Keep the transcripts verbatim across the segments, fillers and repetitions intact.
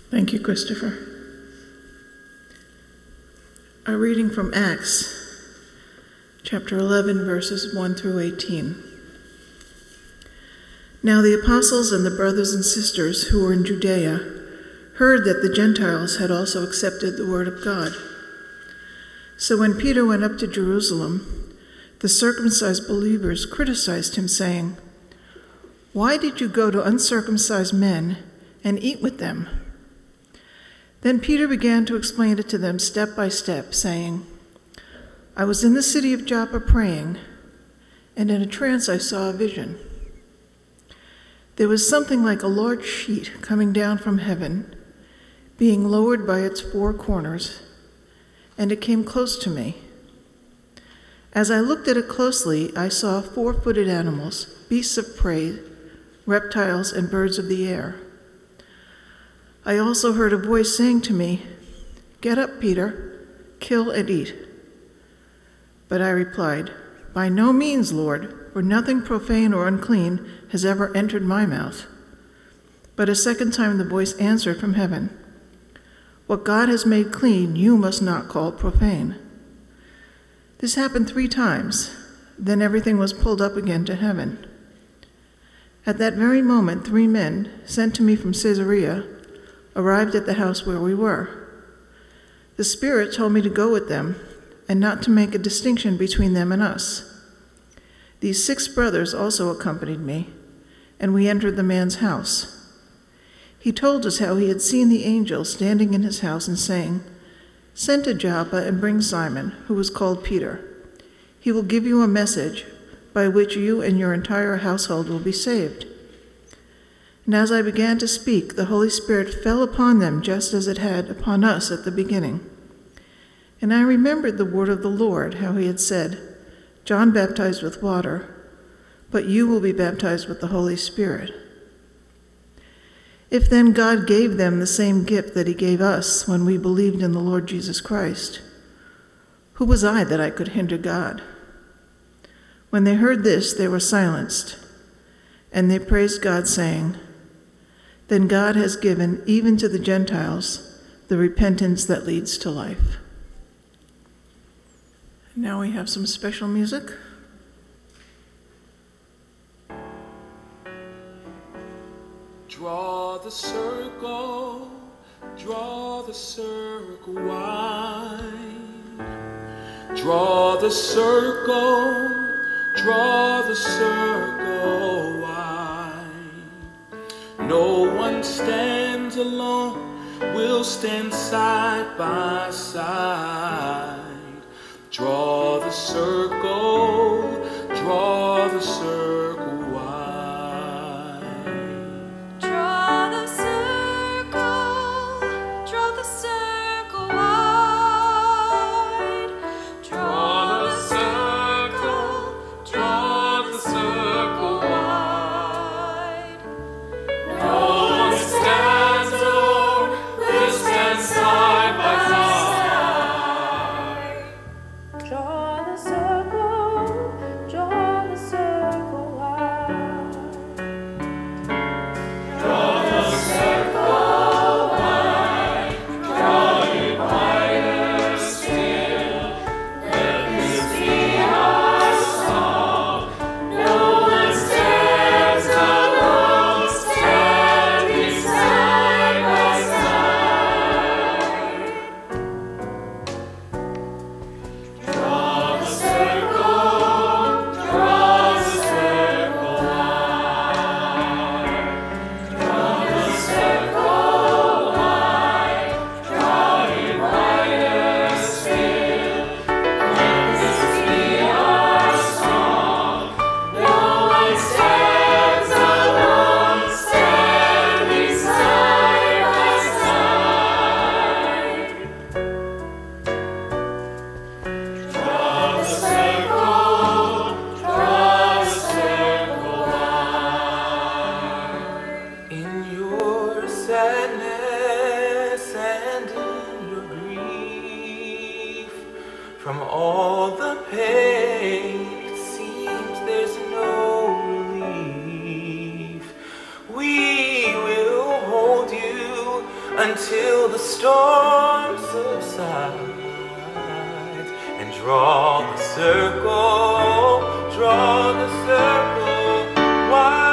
Thank you, Christopher. A reading from Acts, chapter eleven, verses one through eighteen. Now the apostles and the brothers and sisters who were in Judea heard that the Gentiles had also accepted the word of God. So when Peter went up to Jerusalem, the circumcised believers criticized him, saying, "Why did you go to uncircumcised men and eat with them?" Then Peter began to explain it to them step by step, saying, "I was in the city of Joppa praying, and in a trance I saw a vision. There was something like a large sheet coming down from heaven, being lowered by its four corners, and it came close to me. As I looked at it closely, I saw four-footed animals, beasts of prey, reptiles, and birds of the air. I also heard a voice saying to me, 'Get up, Peter, kill and eat.' But I replied, 'By no means, Lord, for nothing profane or unclean has ever entered my mouth.' But a second time the voice answered from heaven, 'What God has made clean, you must not call profane.' This happened three times, then everything was pulled up again to heaven. At that very moment, three men, sent to me from Caesarea, arrived at the house where we were. The Spirit told me to go with them and not to make a distinction between them and us. These six brothers also accompanied me, and we entered the man's house. He told us how he had seen the angel standing in his house and saying, 'Send to Joppa and bring Simon, who was called Peter. He will give you a message by which you and your entire household will be saved.' And as I began to speak, the Holy Spirit fell upon them just as it had upon us at the beginning. And I remembered the word of the Lord, how he had said, 'John baptized with water, but you will be baptized with the Holy Spirit.' If then God gave them the same gift that he gave us when we believed in the Lord Jesus Christ, who was I that I could hinder God?" When they heard this, they were silenced, and they praised God, saying, "Then God has given even to the Gentiles the repentance that leads to life." Now we have some special music. Draw the circle, draw the circle wide. Draw the circle, draw the circle wide. No one stands alone, we'll stand side by side. Draw the circle, draw the circle wide. Draw the circle, draw the circle wide. Draw the circle, draw the circle wide. No one stands alone, we'll stand side by side. Draw the circle, draw the circle wide. Draw the circle wide, draw it wider still. Let this be our song. No one stands alone, standing side by side. Draw the circle, draw the circle wide. Draw the circle wide, draw it wider still. Let this be our song. No one stands alone, standing side by side. Draw the circle, draw the circle wide. In your sadness and in your grief, from all the pain, it seems there's no relief. We will hold you until the storm subsides, and draw the circle, draw the circle wide.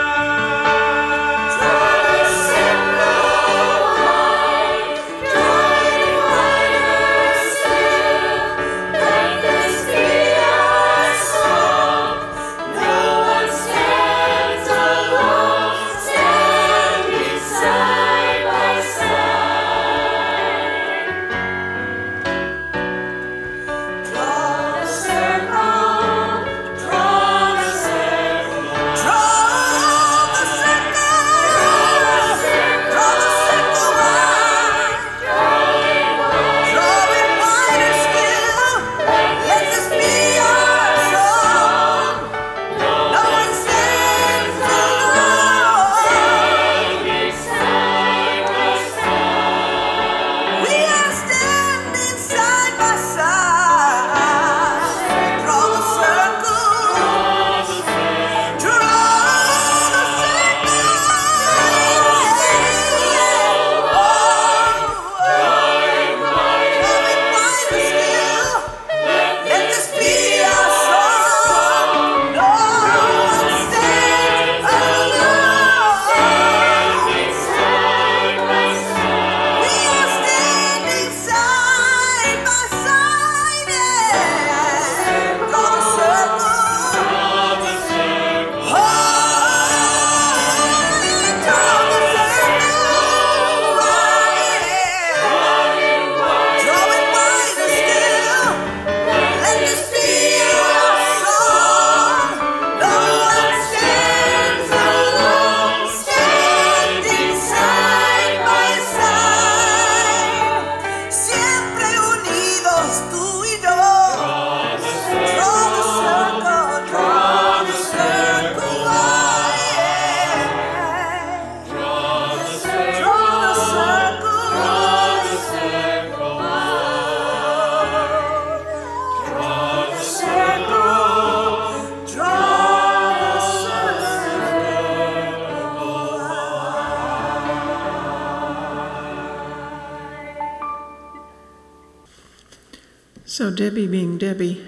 So Debbie being Debbie,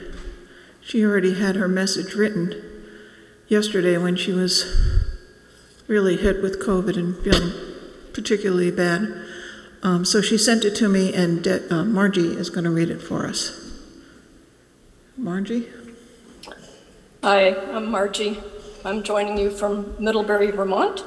she already had her message written yesterday when she was really hit with COVID and feeling particularly bad. Um, so she sent it to me, and De- uh, Margie is going to read it for us. Margie? Hi, I'm Margie. I'm joining you from Middlebury, Vermont.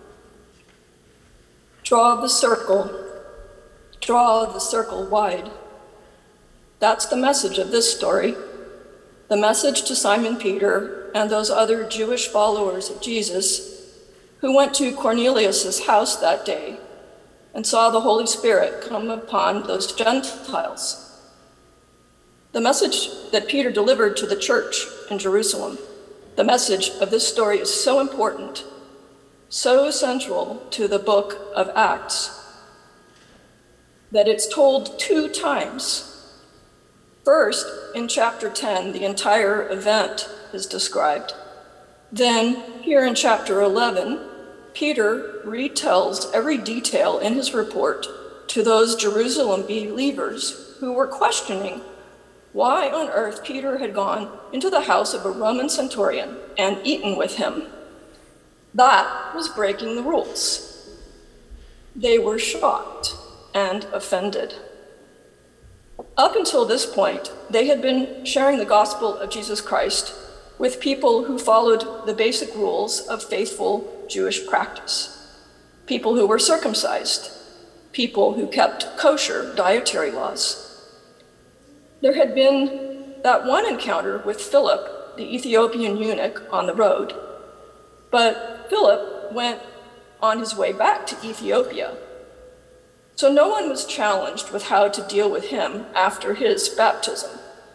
Draw the circle. Draw the circle wide. That's the message of this story. The message to Simon Peter and those other Jewish followers of Jesus who went to Cornelius' house that day and saw the Holy Spirit come upon those Gentiles. The message that Peter delivered to the church in Jerusalem, the message of this story is so important, so central to the book of Acts, that it's told two times. First, in chapter ten, the entire event is described. Then, here in chapter eleven, Peter retells every detail in his report to those Jerusalem believers who were questioning why on earth Peter had gone into the house of a Roman centurion and eaten with him. That was breaking the rules. They were shocked and offended. Up until this point, they had been sharing the gospel of Jesus Christ with people who followed the basic rules of faithful Jewish practice, people who were circumcised, people who kept kosher dietary laws. There had been that one encounter with Philip, the Ethiopian eunuch, on the road, but Philip went on his way back to Ethiopia. So no one was challenged with how to deal with him after his baptism.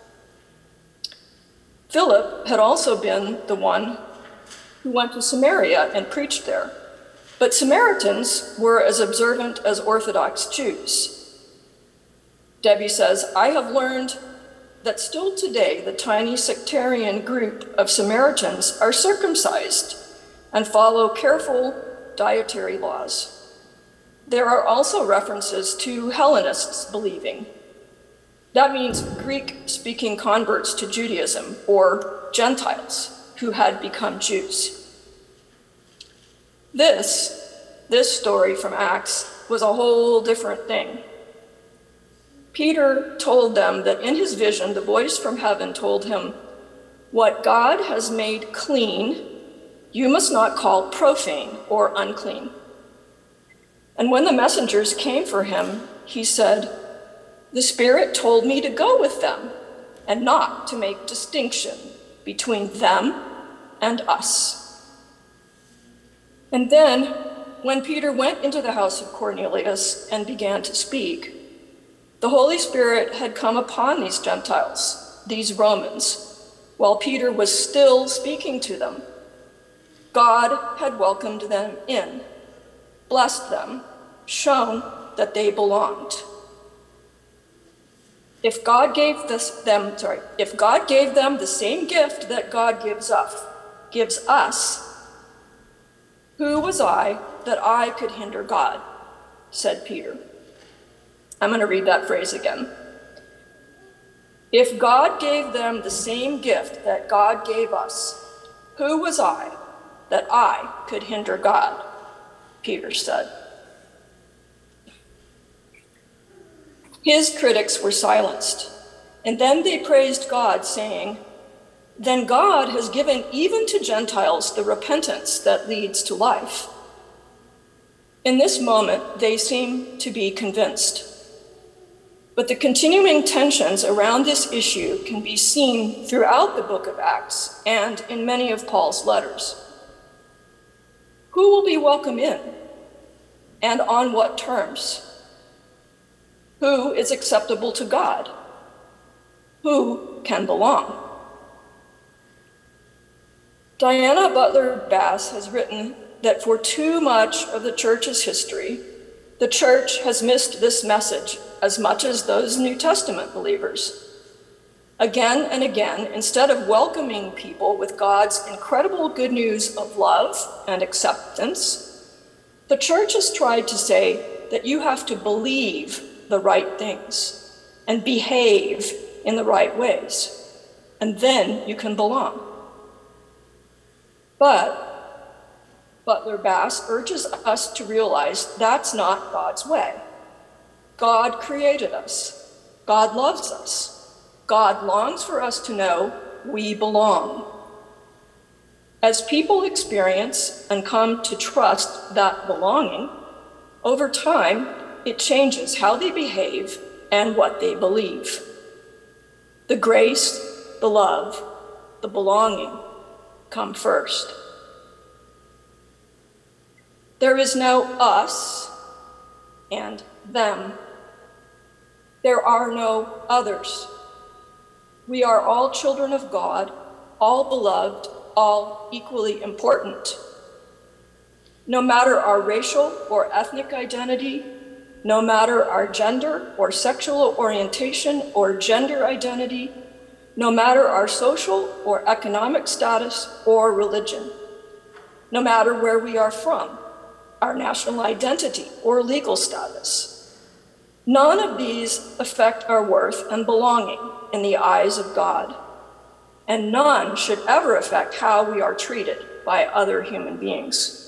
Philip had also been the one who went to Samaria and preached there, but Samaritans were as observant as Orthodox Jews. Debbie says, I have learned that still today the tiny sectarian group of Samaritans are circumcised and follow careful dietary laws. There are also references to Hellenists believing. That means Greek-speaking converts to Judaism, or Gentiles who had become Jews. This, this story from Acts was a whole different thing. Peter told them that in his vision, the voice from heaven told him, "What God has made clean, you must not call profane or unclean." And when the messengers came for him, he said, "The Spirit told me to go with them and not to make distinction between them and us." And then, when Peter went into the house of Cornelius and began to speak, the Holy Spirit had come upon these Gentiles, these Romans, while Peter was still speaking to them. God had welcomed them in, blessed them, shown that they belonged. If God gave this, them, sorry, if God gave them the same gift that God gives us, gives us, who was I that I could hinder God? Said Peter. I'm going to read that phrase again. If God gave them the same gift that God gave us, who was I that I could hinder God? Peter said. His critics were silenced, and then they praised God, saying, "Then God has given even to Gentiles the repentance that leads to life." In this moment, they seem to be convinced. But the continuing tensions around this issue can be seen throughout the book of Acts and in many of Paul's letters. Who will be welcome in, and on what terms? Who is acceptable to God? Who can belong? Diana Butler Bass has written that for too much of the church's history, the church has missed this message as much as those New Testament believers. Again and again, instead of welcoming people with God's incredible good news of love and acceptance, the church has tried to say that you have to believe the right things and behave in the right ways, and then you can belong. But Butler Bass urges us to realize that's not God's way. God created us. God loves us. God longs for us to know we belong. As people experience and come to trust that belonging, over time, it changes how they behave and what they believe. The grace, the love, the belonging come first. There is no us and them. There are no others. We are all children of God, all beloved, all equally important. No matter our racial or ethnic identity, no matter our gender or sexual orientation or gender identity, no matter our social or economic status or religion, no matter where we are from, our national identity or legal status. None of these affect our worth and belonging in the eyes of God, and none should ever affect how we are treated by other human beings.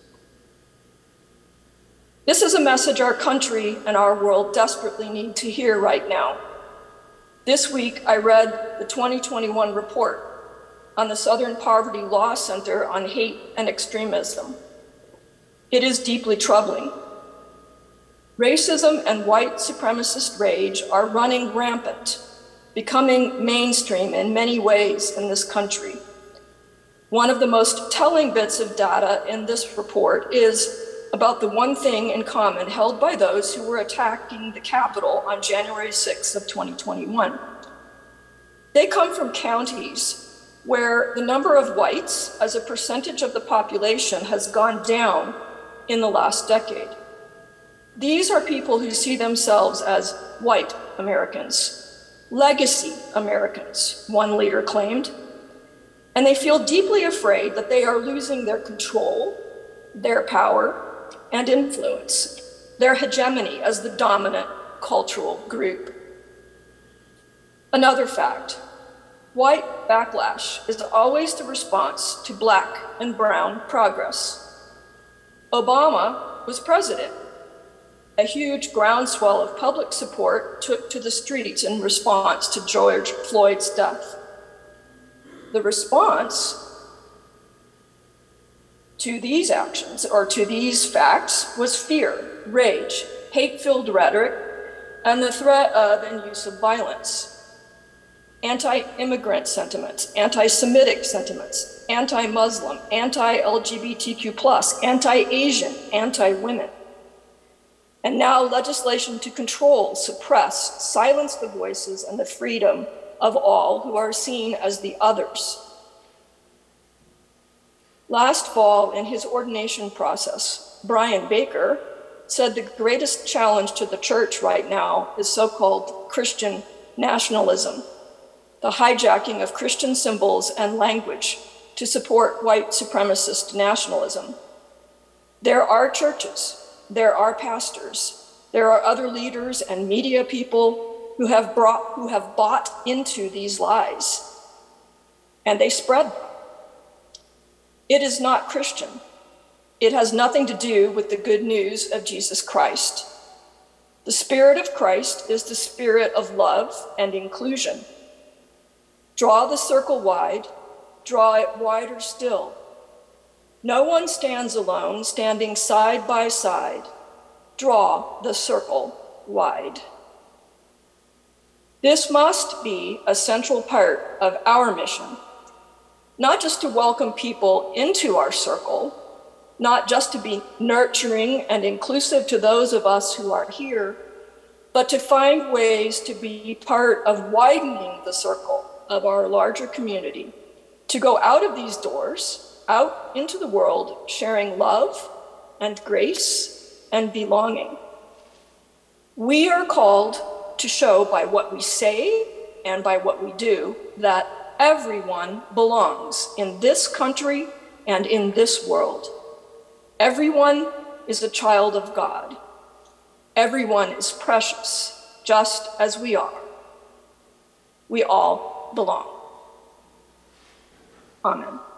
This is a message our country and our world desperately need to hear right now. This week, I read the twenty twenty-one report on the Southern Poverty Law Center on Hate and Extremism. It is deeply troubling. Racism and white supremacist rage are running rampant, becoming mainstream in many ways in this country. One of the most telling bits of data in this report is about the one thing in common held by those who were attacking the Capitol on January sixth of twenty twenty-one. They come from counties where the number of whites as a percentage of the population has gone down in the last decade. These are people who see themselves as white Americans, legacy Americans, one leader claimed, and they feel deeply afraid that they are losing their control, their power, and influence. their hegemony as the dominant cultural group. Another fact, white backlash is always the response to black and brown progress. Obama was president. A huge groundswell of public support took to the streets in response to George Floyd's death. The response to these actions, or to these facts, was fear, rage, hate-filled rhetoric, and the threat of and use of violence. Anti-immigrant sentiments, anti-Semitic sentiments, anti-Muslim, anti-L G B T Q plus, anti-Asian, anti-women. And now legislation to control, suppress, silence the voices and the freedom of all who are seen as the others. Last fall, in his ordination process, Brian Baker said the greatest challenge to the church right now is so-called Christian nationalism, the hijacking of Christian symbols and language to support white supremacist nationalism. There are churches, there are pastors, there are other leaders and media people who have brought, who have bought into these lies, and they spread them. It is not Christian. It has nothing to do with the good news of Jesus Christ. The Spirit of Christ is the spirit of love and inclusion. Draw the circle wide, draw it wider still. No one stands alone, standing side by side. Draw the circle wide. This must be a central part of our mission, not just to welcome people into our circle, not just to be nurturing and inclusive to those of us who are here, but to find ways to be part of widening the circle of our larger community, to go out of these doors, out into the world, sharing love and grace and belonging. We are called to show by what we say and by what we do that everyone belongs in this country and in this world. Everyone is a child of God. Everyone is precious, just as we are. We all belong. Amen.